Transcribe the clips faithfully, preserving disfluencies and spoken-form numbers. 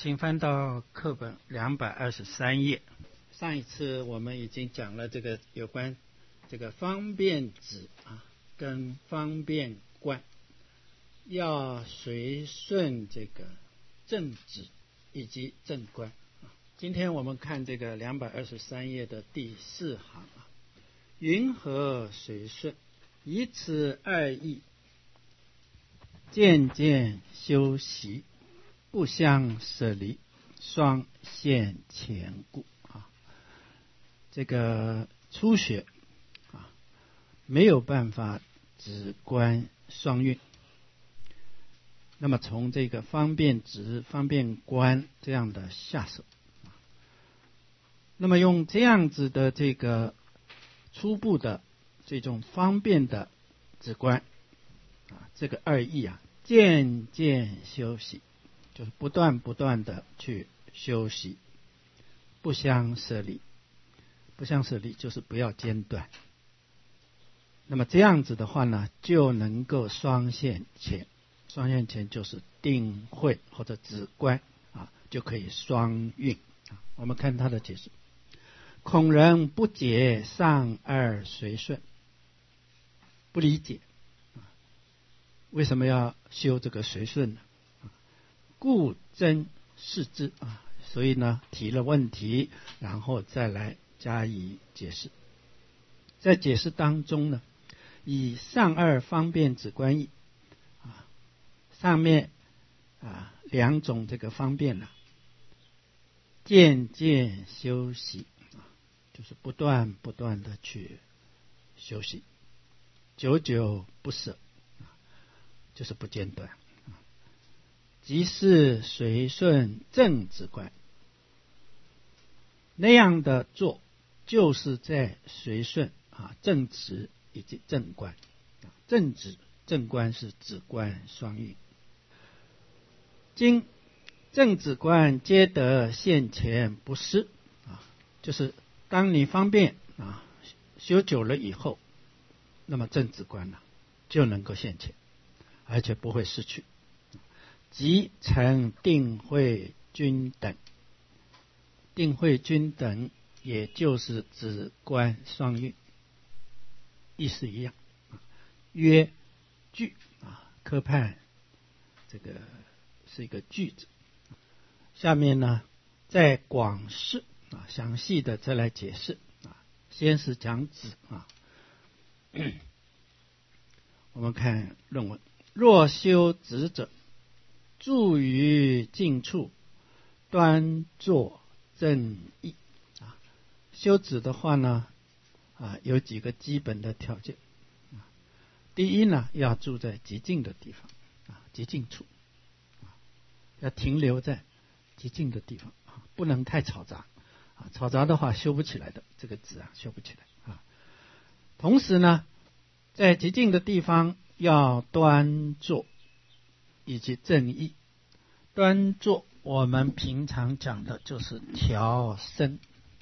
请翻到课本两百二十三页。上一次我们已经讲了这个有关这个方便止啊跟方便观，要随顺这个正止以及正观。今天我们看这个两百二十三页的第四行啊，云何随顺？以此二义，渐渐修习，不相舍离，双现前故啊。这个初学啊，没有办法止观双运。那么从这个方便止、方便观这样的下手，那么用这样子的这个初步的这种方便的止观啊，这个二义啊，渐渐修习，就是不断不断的去修习，不相舍离。不相舍离就是不要间断。那么这样子的话呢，就能够双现前。双现前就是定慧或者止观啊，就可以双运啊。我们看他的解释：恐人不解上二随顺，不理解啊，为什么要修这个随顺呢？故真视之啊，所以呢提了问题，然后再来加以解释。在解释当中呢，以上二方便止观义啊，上面啊两种这个方便呢，渐渐修习啊，就是不断不断的去修习，久久不舍啊，就是不间断。即是随顺正止观，那样的做就是在随顺啊正止以及正观。正止正观是止观双运。今正止观皆得现前不失啊，就是当你方便啊修久了以后，那么正止观呢就能够现前，而且不会失去。即成定慧均等，定慧均等也就是止观双运，意思一样。曰句啊，科判这个是一个句子。下面呢再广释啊，详细的再来解释啊。先是讲止啊，我们看论文：若修止者，住于静处，端坐正意啊。修止的话呢啊，有几个基本的条件啊。第一呢，要住在极静的地方啊，极静处啊，要停留在极静的地方啊，不能太嘈杂啊，嘈杂的话修不起来的，这个止啊修不起来啊。同时呢，在极静的地方要端坐以及正意。端坐我们平常讲的就是调身。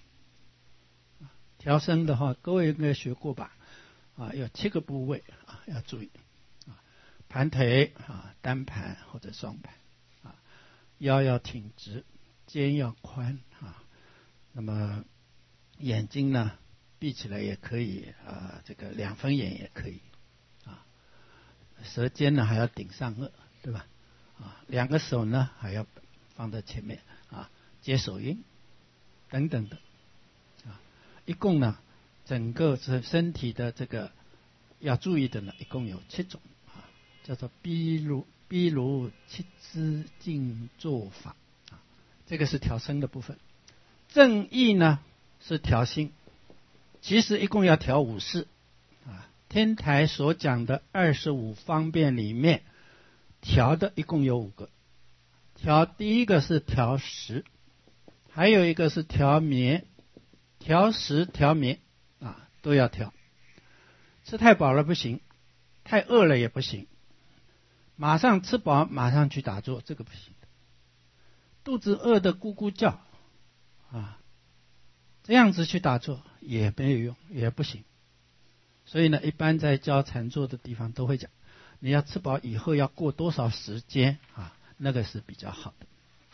调身的话，各位应该学过吧？啊，有七个部位啊，要注意啊，盘腿啊，单盘或者双盘啊，腰要挺直，肩要宽啊，那么眼睛呢闭起来也可以啊，这个两分眼也可以啊，舌尖呢还要顶上颚，对吧？啊，两个手呢还要放在前面啊，接手印等等的啊，一共呢整个是身体的这个要注意的呢，一共有七种啊，叫做毗卢毗卢七支静坐法啊，这个是调身的部分。正意呢是调心，其实一共要调五事啊。天台所讲的二十五方便里面，调的一共有五个。调第一个是调食，还有一个是调眠，调食调眠啊都要调。吃太饱了不行，太饿了也不行，马上吃饱马上去打坐，这个不行的。肚子饿得咕咕叫啊，这样子去打坐也没有用，也不行。所以呢，一般在教禅坐的地方都会讲，你要吃饱以后要过多少时间啊，那个是比较好的。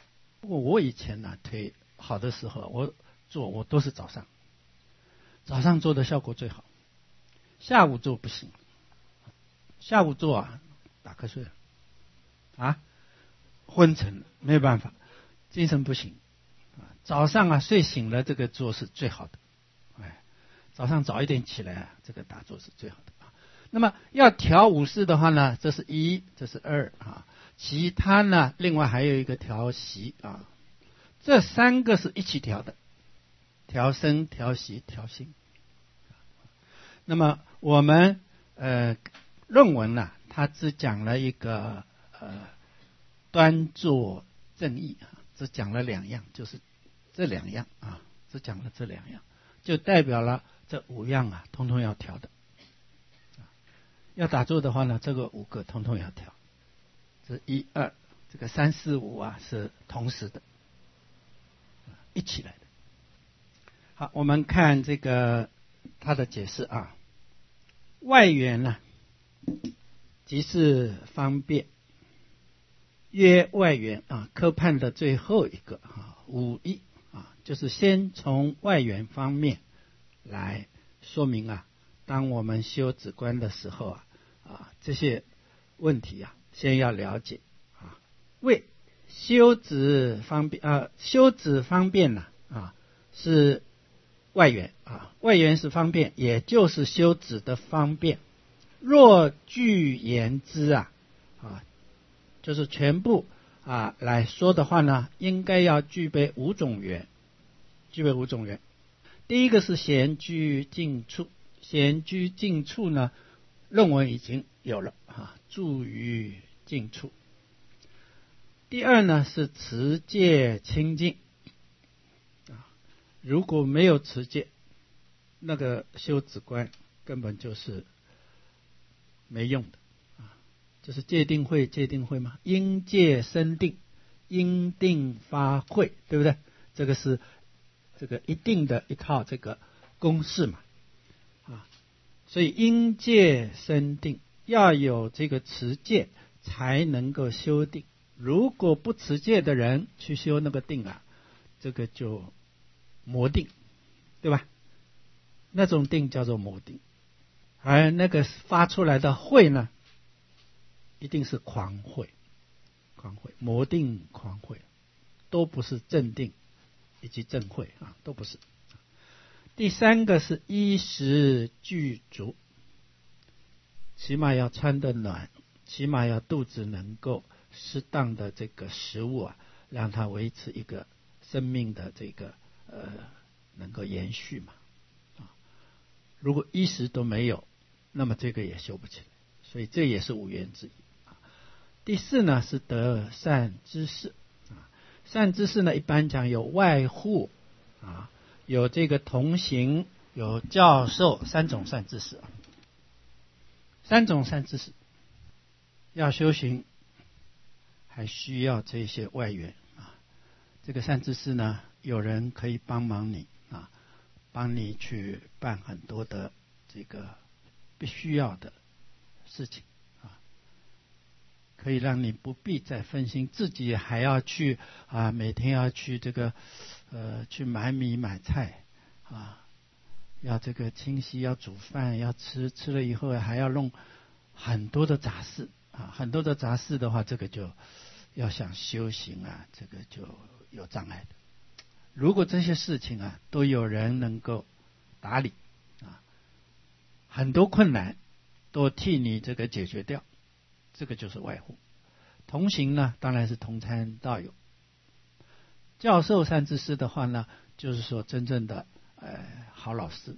过我以前呢腿好的时候，我做我都是早上，早上做的效果最好，下午做不行，下午做啊打瞌睡了啊，昏沉没有办法，精神不行。早上啊睡醒了，这个做是最好的。哎，早上早一点起来啊，这个打坐是最好的啊。那么要调五事的话呢，这是一，这是二啊。其他呢，另外还有一个调息啊，这三个是一起调的，调身、调息、调心。那么我们呃论文呢、啊，它只讲了一个呃端坐正意啊，只讲了两样，就是这两样啊，只讲了这两样，就代表了这五样啊，通通要调的。要打坐的话呢，这个五个通通要调。这一二，这个三四五啊是同时的，一起来的。好，我们看这个它的解释啊，外缘呢、啊，即是方便。约外缘啊，科判的最后一个啊，五一啊，就是先从外缘方面来说明啊，当我们修止观的时候啊，啊这些问题啊，先要了解啊。为修止方便啊，修止方便呢 啊, 啊是外缘啊，外缘是方便，也就是修止的方便。若具言之啊啊。就是全部啊来说的话呢，应该要具备五种缘，具备五种缘。第一个是闲居静处，闲居静处呢，论文已经有了啊，住于静处。第二呢是持戒清净啊，如果没有持戒，那个修止观根本就是没用的。就是戒定慧，戒定慧嘛，因戒生定，因定发慧，对不对？这个是这个一定的一套这个公式嘛，啊，所以因戒生定，要有这个持戒才能够修定。如果不持戒的人去修那个定啊，这个就魔定，对吧？那种定叫做魔定，而那个发出来的慧呢？一定是狂慧，狂慧、魔定、狂慧，都不是正定以及正慧啊，都不是。第三个是衣食具足，起码要穿得暖，起码要肚子能够适当的这个食物啊，让它维持一个生命的这个呃能够延续嘛啊。如果衣食都没有，那么这个也修不起来，所以这也是五缘之一。第四呢是得善知识啊，善知识呢一般讲有外护啊，有这个同行，有教授，三种善知识啊，三种善知识要修行，还需要这些外援啊。这个善知识呢，有人可以帮忙你啊，帮你去办很多的这个必须要的事情。可以让你不必再分心，自己还要去啊，每天要去这个呃去买米买菜啊，要这个清洗，要煮饭，要吃，吃了以后还要弄很多的杂事啊，很多的杂事的话，这个就要想修行啊，这个就有障碍的。如果这些事情啊都有人能够打理啊，很多困难都替你这个解决掉。这个就是外护。同行呢，当然是同参道友。教授善知识的话呢，就是说真正的呃好老师。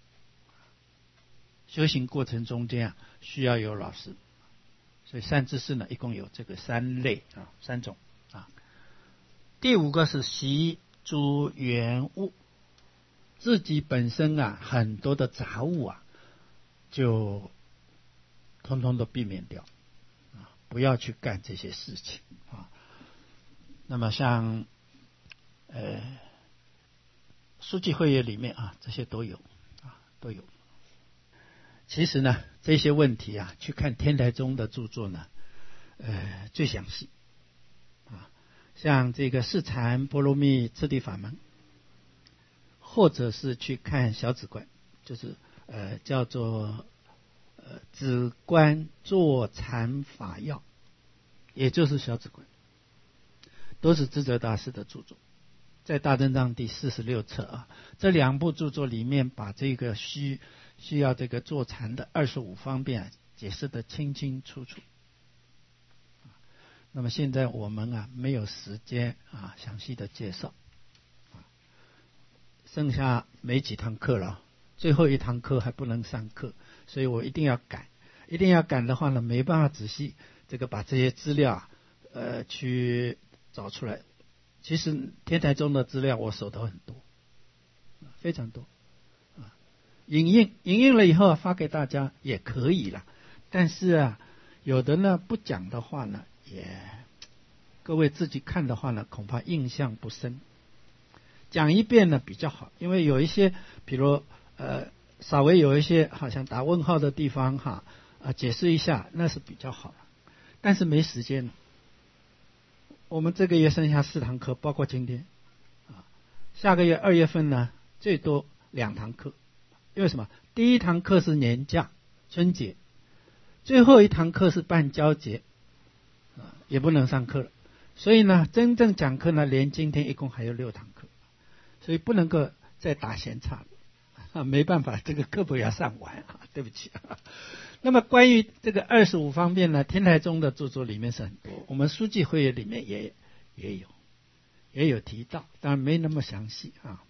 修行过程中间啊，需要有老师，所以善知识呢，一共有这个三类啊，三种啊。第五个是习诸缘物，自己本身啊很多的杂物啊，就通通都避免掉。不要去干这些事情啊。那么像呃书记会议里面啊，这些都有啊，都有。其实呢，这些问题啊，去看天台宗的著作呢，呃，最详细啊。 像这个释禅波罗蜜次第法门，或者是去看小止观，就是呃叫做呃止观坐禅法要，也就是小止观，都是智者大师的著作，在大正藏第四十六册啊。这两部著作里面，把这个需需要这个坐禅的二十五方便、啊、解释得清清楚楚。那么现在我们啊没有时间啊详细的介绍，剩下没几堂课了，最后一堂课还不能上课，所以我一定要赶，一定要赶的话呢，没办法仔细这个把这些资料啊呃去找出来。其实天台宗的资料我手头很多，非常多啊，影印影印了以后发给大家也可以了，但是啊有的呢不讲的话呢，也各位自己看的话呢，恐怕印象不深。讲一遍呢比较好，因为有一些，比如呃，稍微有一些好像打问号的地方哈啊，解释一下那是比较好了。但是没时间了。我们这个月剩下四堂课，包括今天啊，下个月二月份呢最多两堂课，因为什么？第一堂课是年假春节，最后一堂课是办交节啊，也不能上课了。所以呢，真正讲课呢，连今天一共还有六堂课，所以不能够再打闲岔了啊，没办法，这个课本要上完啊，对不起啊。那么关于这个二十五方面呢，天台宗的著作里面是很多，我们书记会议里面也也有也有提到，当然没那么详细啊。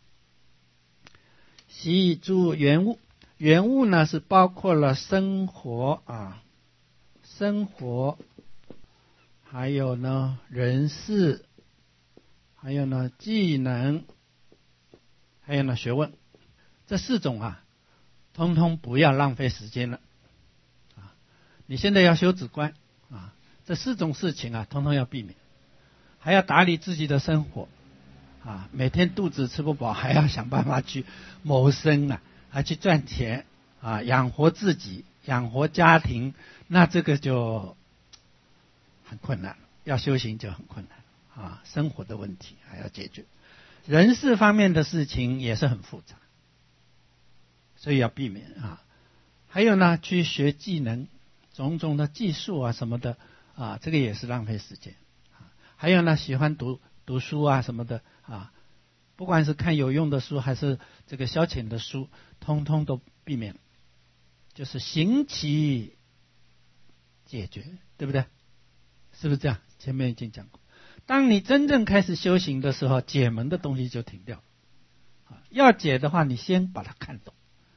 习诸原物，原物呢是包括了生活啊，生活。还有呢，人事，还有呢，技能，还有呢，学问，这四种啊，通通不要浪费时间了啊！你现在要修止观啊，这四种事情啊，通通要避免，还要打理自己的生活啊，每天肚子吃不饱，还要想办法去谋生啊，还去赚钱啊，养活自己，养活家庭，那这个就很困难，要修行就很困难啊！生活的问题还要解决，人事方面的事情也是很复杂，所以要避免啊。还有呢，去学技能，种种的技术啊什么的啊，这个也是浪费时间啊。还有呢，喜欢读读书啊什么的啊，不管是看有用的书还是这个消遣的书，通通都避免，就是行其解决，对不对？是不是这样？前面已经讲过，当你真正开始修行的时候，解门的东西就停掉了。要解的话，你先把它看懂。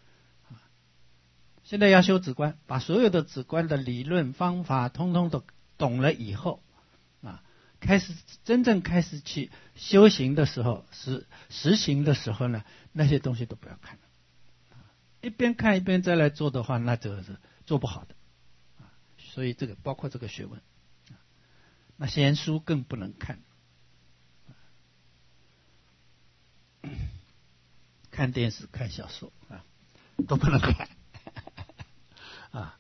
现在要修止观，把所有的止观的理论方法通通都懂了以后，啊，开始真正开始去修行的时候，实实行的时候呢，那些东西都不要看了。一边看一边再来做的话，那就是做不好的。所以这个包括这个学问。那闲书更不能看，看电视、看小说啊，都不能看啊。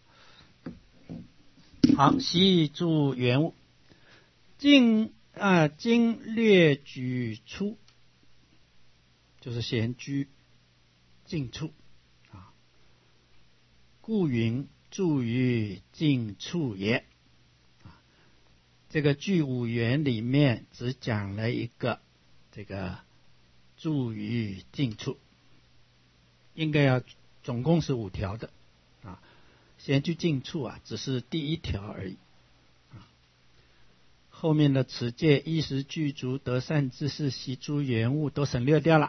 好，习诸原物，经啊经略举出，就是闲居静处啊。故云住于静处也。这个具五缘里面只讲了一个这个住于静处，应该要总共是五条的啊。闲居静处啊，只是第一条而已啊。后面的持戒、衣食具足、得善知识、习诸原物都省略掉了。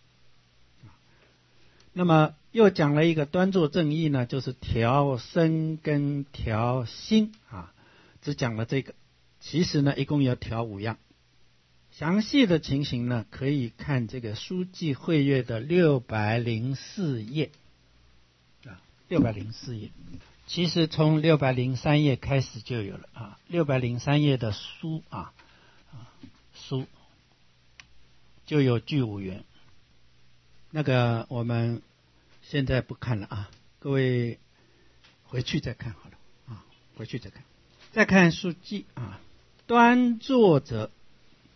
那么又讲了一个端坐正义呢，就是调身跟调心啊，只讲了这个。其实呢，一共要调五样。详细的情形呢，可以看这个书记会阅的六百零四页啊，六百零四页。其实从六百零三页开始就有了啊，六百零三页的书啊啊书就有具五缘。那个我们现在不看了啊，各位回去再看好了啊，回去再看。再看书记啊。端坐者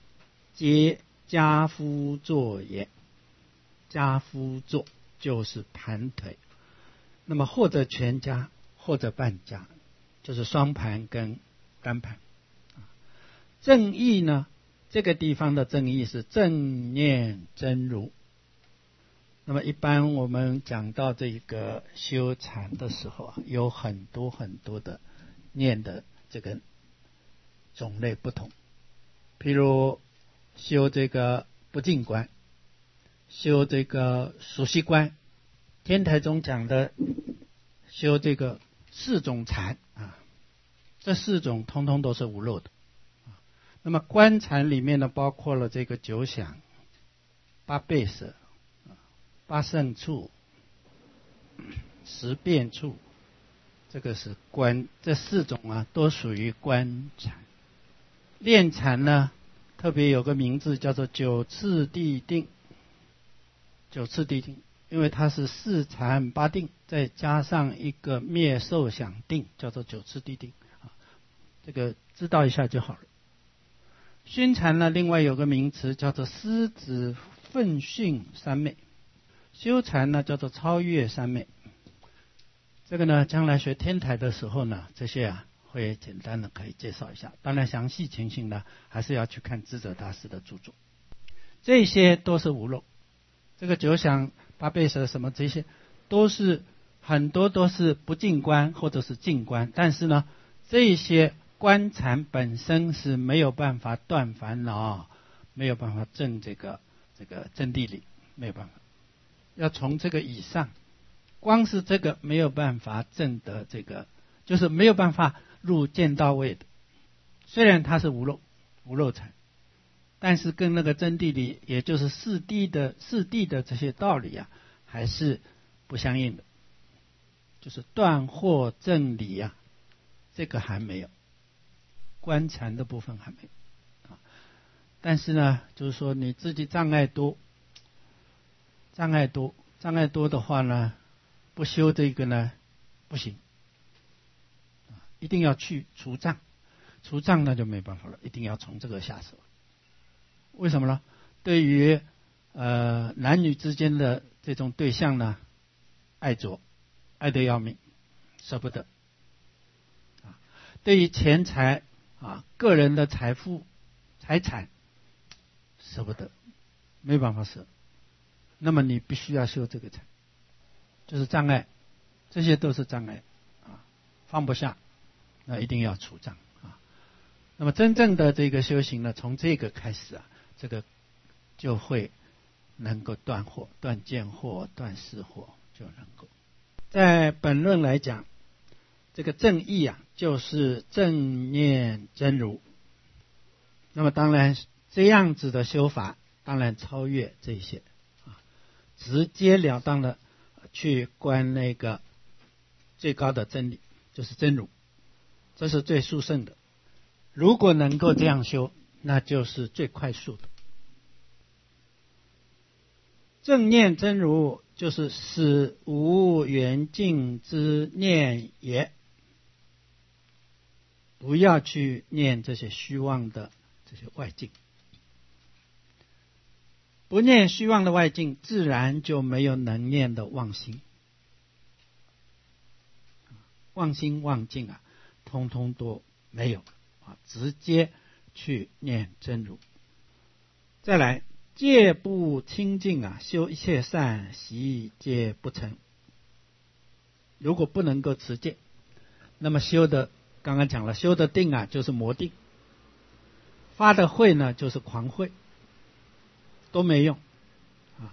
皆家夫坐也。家夫坐就是盘腿，那么或者全家或者半家，就是双盘跟单盘。正义呢，这个地方的正义是正念真如。那么一般我们讲到这个修禅的时候啊，有很多很多的念的这个种类不同，譬如修这个不净观，修这个熟悉观，天台中讲的修这个四种禅啊，这四种通通都是无漏的。那么观禅里面呢，包括了这个九想、八倍舍、八胜处、十变处，这个是观，这四种啊都属于观禅。练禅呢，特别有个名字叫做九次第定。九次第定，因为它是四禅八定，再加上一个灭受想定，叫做九次第定啊。这个知道一下就好了。熏禅呢，另外有个名词叫做狮子奋训三昧。修禅呢叫做超越三昧。这个呢，将来学天台的时候呢，这些啊会简单的可以介绍一下。当然详细情形呢，还是要去看智者大师的著作。这些都是无漏。这个九想、八倍舍什么这些，都是很多都是不净观或者是净观，但是呢，这些观禅本身是没有办法断烦恼，没有办法证这个这个真谛理，没有办法。要从这个以上，光是这个没有办法证得这个，就是没有办法入见到位的。虽然它是无漏无漏禅，但是跟那个真谛理，也就是四谛的四谛的这些道理啊，还是不相应的。就是断惑正理啊，这个还没有。观禅的部分还没有啊，但是呢，就是说你自己障碍多，障碍多，障碍多的话呢，不修这个呢不行，一定要去除障，除障那就没办法了，一定要从这个下手。为什么呢？对于呃男女之间的这种对象呢，爱着，爱得要命，舍不得。啊，对于钱财啊，个人的财富、财产，舍不得，没办法舍。那么你必须要修这个禅，就是障碍，这些都是障碍啊，放不下，那一定要除障啊。那么真正的这个修行呢，从这个开始啊，这个就会能够断惑、断见惑、断识惑，就能够。在本论来讲，这个正义啊，就是正念真如。那么当然这样子的修法，当然超越这些啊，直截了当的去观那个最高的真理，就是真如，这是最殊胜的。如果能够这样修，那就是最快速的。正念真如就是使无缘境之念也，不要去念这些虚妄的这些外境，不念虚妄的外境，自然就没有能念的妄心，妄心妄境啊，通通都没有啊，直接去念真如。再来，戒不清净啊，修一切善习皆不成。如果不能够持戒，那么修的刚刚讲了，修的定啊就是魔定，发的慧呢就是狂慧，都没用啊。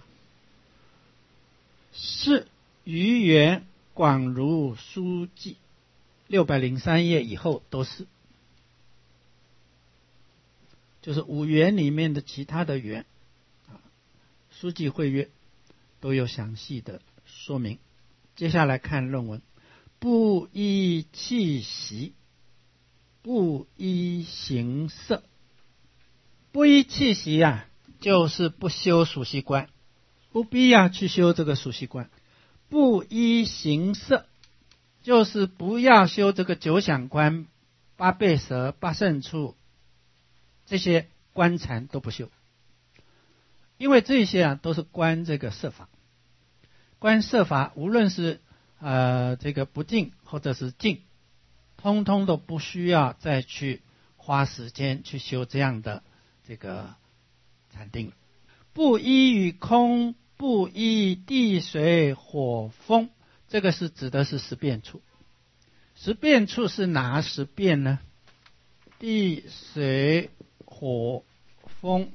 是余缘广如书记六百零三页以后都是，就是五缘里面的其他的缘啊，书记会约都有详细的说明。接下来看论文，不依气息，不依形色。不依气息啊，就是不修属息观，不必要去修这个属息观。不依形色，就是不要修这个九想观、八倍舍、八胜处，这些观禅都不修。 因为这些啊都是观这个色法，观色法无论是呃这个不净或者是净，通通都不需要再去花时间去修这样的这个禅定。不依于空，不依地水火风，这个是指的是十变处。十变处是哪十变呢？地水火风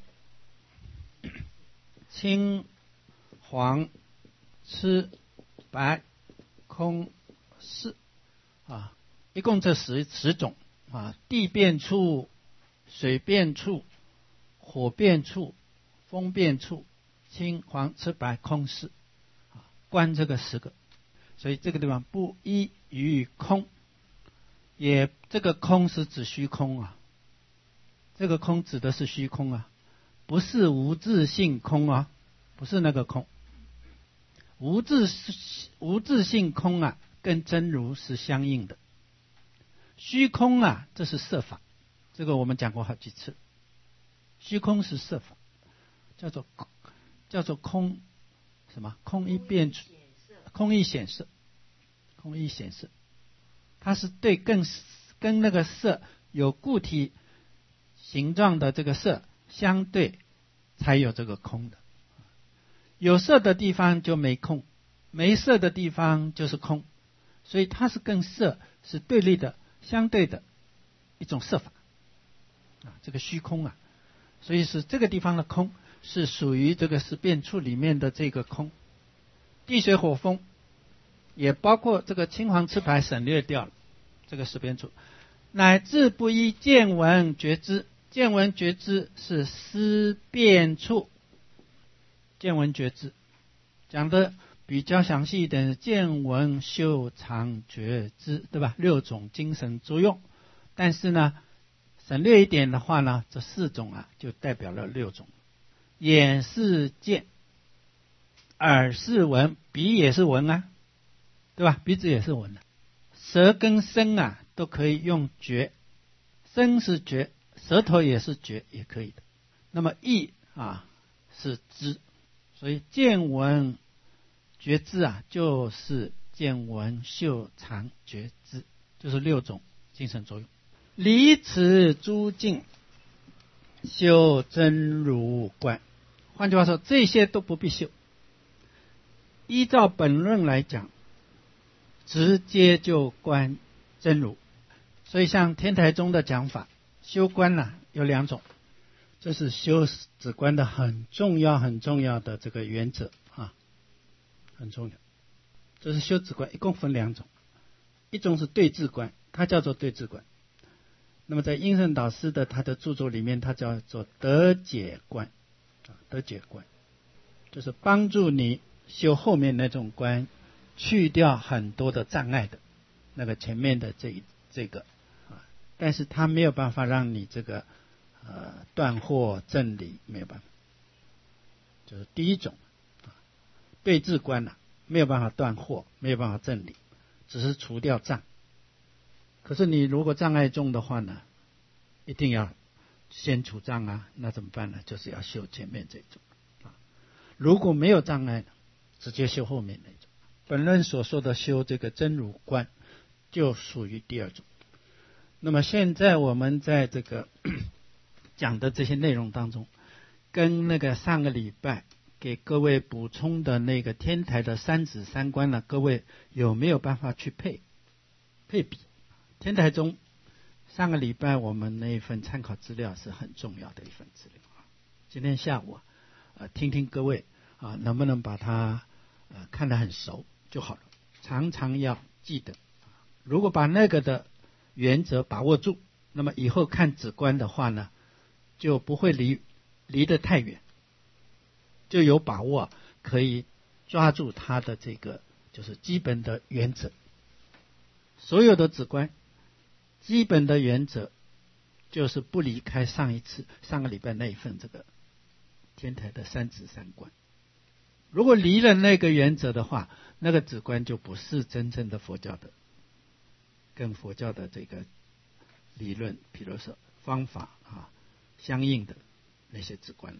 青黄赤白空四啊，一共这十十种啊。地变处、水变处、火变处、风变处、青黄赤白空四啊，观这个十个。所以这个地方不依于空，也这个空是指虚空啊，这个空指的是虚空啊，不是无自性空啊，不是那个空。无自无自性空啊，跟真如是相应的。虚空啊，这是色法，这个我们讲过好几次。虚空是色法，叫做叫做空什么？空一变，空一显色，空一显色，它是对更跟那个色有固体形状的这个色相对，才有这个空的。有色的地方就没空，没色的地方就是空，所以它是跟色是对立的、相对的一种色法啊，这个虚空啊，所以是这个地方的空是属于这个十变处里面的这个空。地水火风也包括这个青黄赤白省略掉了这个十变处，乃至不依见闻觉知，见闻觉知是思辨处。见闻觉知讲的比较详细一点，见闻嗅尝觉知，对吧？六种精神作用。但是呢，省略一点的话呢，这四种啊就代表了六种。眼是见，耳是闻，鼻也是闻啊，对吧？鼻子也是闻的。舌跟身啊都可以用觉，身是觉，舌头也是觉，也可以的。那么意啊是知，所以见闻觉知啊，就是见闻嗅尝觉知，就是六种精神作用。离此诸境，修真如观。换句话说，这些都不必修。依照本论来讲，直接就观真如。所以像天台宗的讲法，修观呢、啊、有两种，这是修止观的很重要很重要的这个原则啊，很重要。这是修止观一共分两种，一种是对治观，它叫做对治观。那么在应圣导师的他的著作里面，他叫做得解观，得解观就是帮助你修后面那种观，去掉很多的障碍的那个前面的这这个啊，但是他没有办法让你这个呃断惑正理，没有办法。就是第一种对治观啊，没有办法断惑，没有办法正理，只是除掉障。可是你如果障碍重的话呢，一定要先除障啊，那怎么办呢？就是要修前面这种啊。如果没有障碍，直接修后面那种。本论所说的修这个真如观，就属于第二种。那么现在我们在这个讲的这些内容当中，跟那个上个礼拜给各位补充的那个天台的三指三观呢，各位有没有办法去配配比？天台中上个礼拜我们那一份参考资料是很重要的一份资料啊。今天下午啊，呃，听听各位啊，能不能把它呃看得很熟就好了。常常要记得，如果把那个的原则把握住，那么以后看止观的话呢，就不会离离得太远，就有把握可以抓住它的这个就是基本的原则。所有的止观基本的原则就是不离开上一次上个礼拜那一份这个天台的三指三观。如果离了那个原则的话，那个止观就不是真正的佛教的跟佛教的这个理论比如说方法啊相应的那些止观了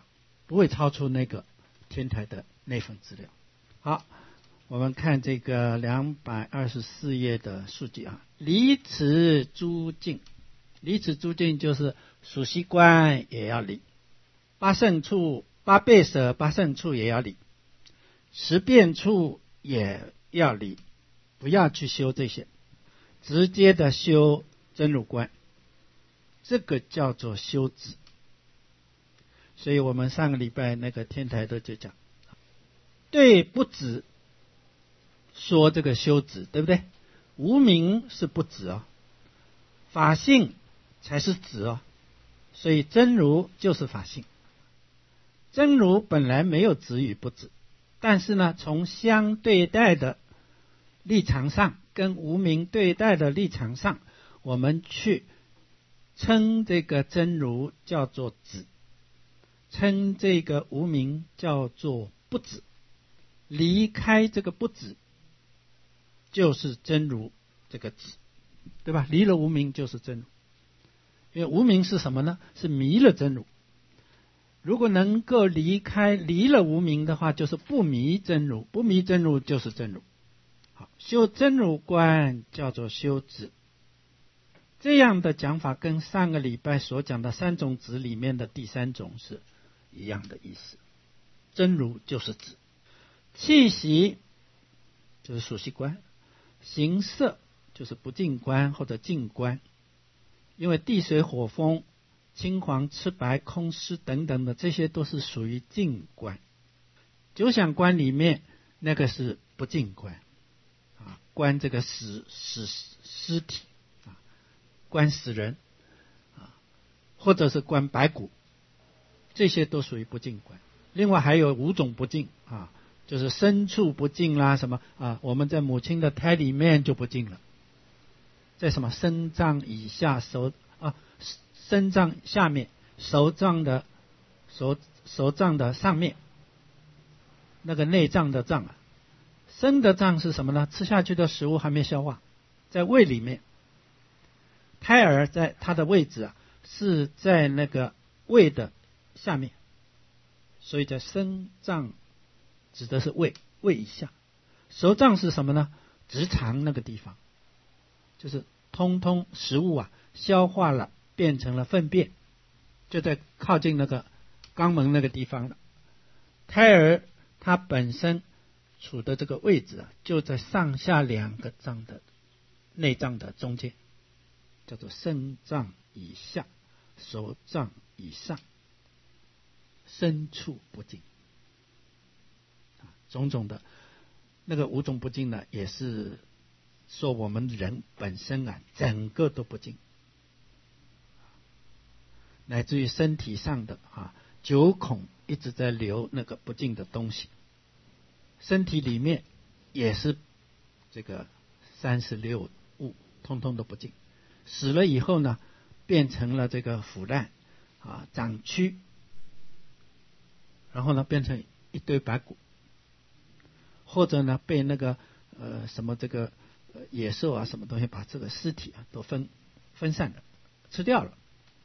不会超出那个天台的内分资料。好，我们看这个两百二十四页的数据啊，离此诸境，离此诸境就是属息观也要离，八圣处、八倍舍、八圣处也要离，十变处也要离，不要去修这些，直接的修真如观，这个叫做修止。所以我们上个礼拜那个天台的就讲，对不止说这个修止，对不对？无明是不止哦，法性才是止哦，所以真如就是法性。真如本来没有止与不止，但是呢，从相对待的立场上，跟无明对待的立场上，我们去称这个真如叫做止，称这个无明叫做不止，离开这个不止就是真如这个止，对吧？离了无明就是真如，因为无明是什么呢？是迷了真如。如果能够离开离了无明的话，就是不迷真如，不迷真如就是真如。好，修真如观叫做修止。这样的讲法跟上个礼拜所讲的三种止里面的第三种是一样的意思。真如就是止，气息就是属息观，形色就是不净观或者净观。因为地水火风、青黄赤白、空湿等等的，这些都是属于净观。九想观里面那个是不净观啊，观这个死死尸体啊，观死人啊，或者是观白骨，这些都属于不净观。另外还有五种不净啊，就是深处不净啦，什么啊，我们在母亲的胎里面就不净了，在什么身脏以下手啊，身脏下面，手脏的手手脏的上面，那个内脏的脏啊，生的脏是什么呢？吃下去的食物还没消化，在胃里面。胎儿在它的位置啊，是在那个胃的下面，所以在身脏指的是胃，胃以下。手脏是什么呢？直肠那个地方，就是通通食物啊消化了，变成了粪便，就在靠近那个肛门那个地方了。胎儿它本身处的这个位置啊，就在上下两个脏的内脏的中间，叫做身脏以下，手脏以上，深处不净。种种的那个五种不净呢，也是说我们人本身啊，整个都不净，乃至于身体上的啊九孔一直在流那个不净的东西，身体里面也是这个三十六物，通通都不净。死了以后呢，变成了这个腐烂啊，长蛆，然后呢变成一堆白骨，或者呢被那个呃什么这个、呃、野兽啊什么东西把这个尸体啊都分分散了，吃掉了，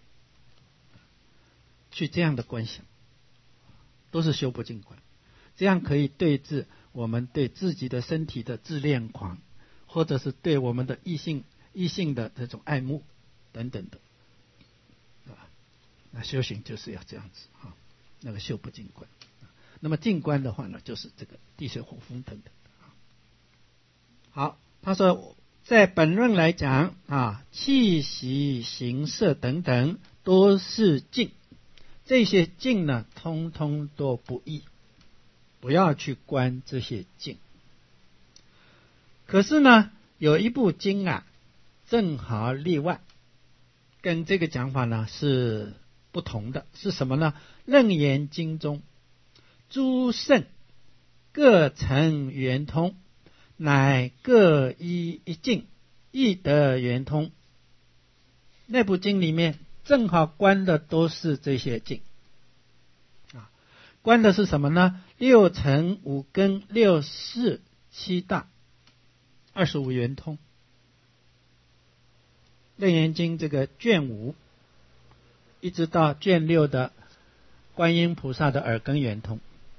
去这样的观想，都是修不净观。这样可以对治我们对自己的身体的自恋狂，或者是对我们的异性异性的这种爱慕等等的啊。那修行就是要这样子啊，那个修不净观。那么净观的话呢，就是这个地水火风等等的。好，他说在本论来讲啊，气息、形色等等都是净，这些净呢，通通都不异，不要去观这些净。可是呢，有一部经啊，正好例外，跟这个讲法呢是不同的。是什么呢？楞严经中，诸圣各成圆通，乃各依一境，亦得圆通。那部经里面正好观的都是这些境啊，观的是什么呢？六尘五根六识七大二十五圆通。楞严经这个卷五一直到卷六的观音菩萨的耳根圆通，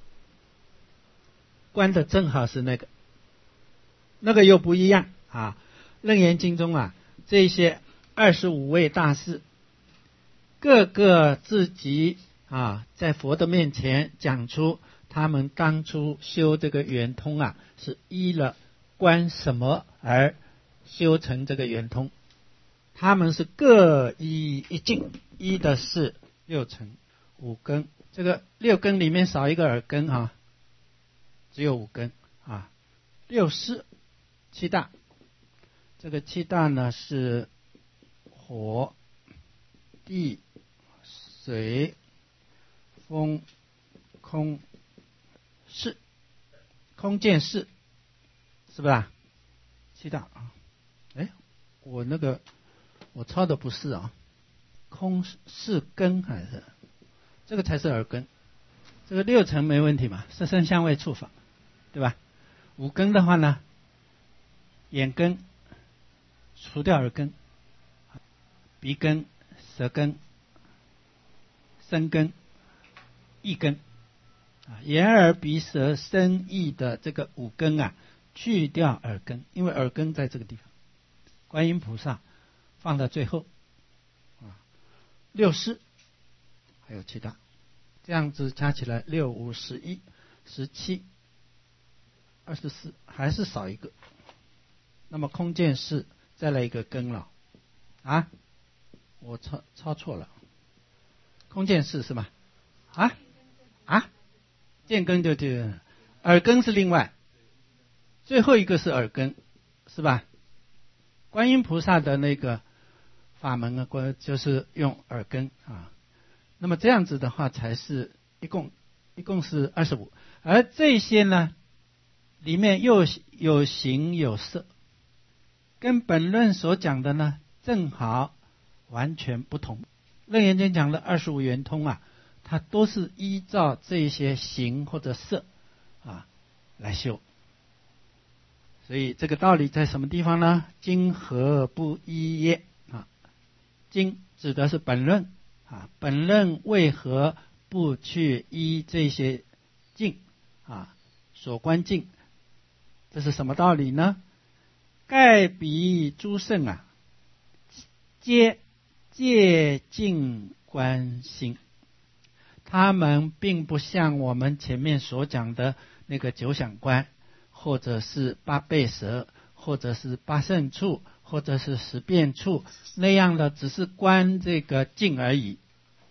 观的正好是那个，那个又不一样啊。楞严经中啊，这些二十五位大士，各个自己啊，在佛的面前讲出他们当初修这个圆通啊，是依了观什么而修成这个圆通。他们是各依一境，依的是六尘五根。这个六根里面少一个耳根啊，只有五根啊。六识七大，这个七大呢是火、地、水、风、空、识，空见识，是不是啊？七大啊。哎，我那个我抄的不是啊，空是根还是这个才是耳根？这个六尘没问题嘛，色声香味触法，对吧？五根的话呢，眼根除掉耳根，鼻根、舌根、身根、意根啊，眼耳鼻舌身意的这个五根啊，去掉耳根，因为耳根在这个地方，观音菩萨放到最后啊，六识还有七大，这样子加起来六五十一十七二十四，还是少一个。那么空见识再来一个根了啊，我抄抄错了，空见识是吧？啊啊，见根就对，耳根是另外，最后一个是耳根，是吧？观音菩萨的那个法门啊，就是用耳根啊。那么这样子的话，才是一共一共是二十五，而这些呢，里面又有形有色，跟本论所讲的呢，正好完全不同。楞严经讲的二十五圆通啊，它都是依照这些形或者色啊来修。所以这个道理在什么地方呢？经何不依耶？啊，经指的是本论啊，本论为何不去依这些境啊所观境？这是什么道理呢？盖彼诸圣啊，皆戒境观心，他们并不像我们前面所讲的那个九想观，或者是八倍舍，或者是八胜处，或者是十变处那样的，只是观这个境而已。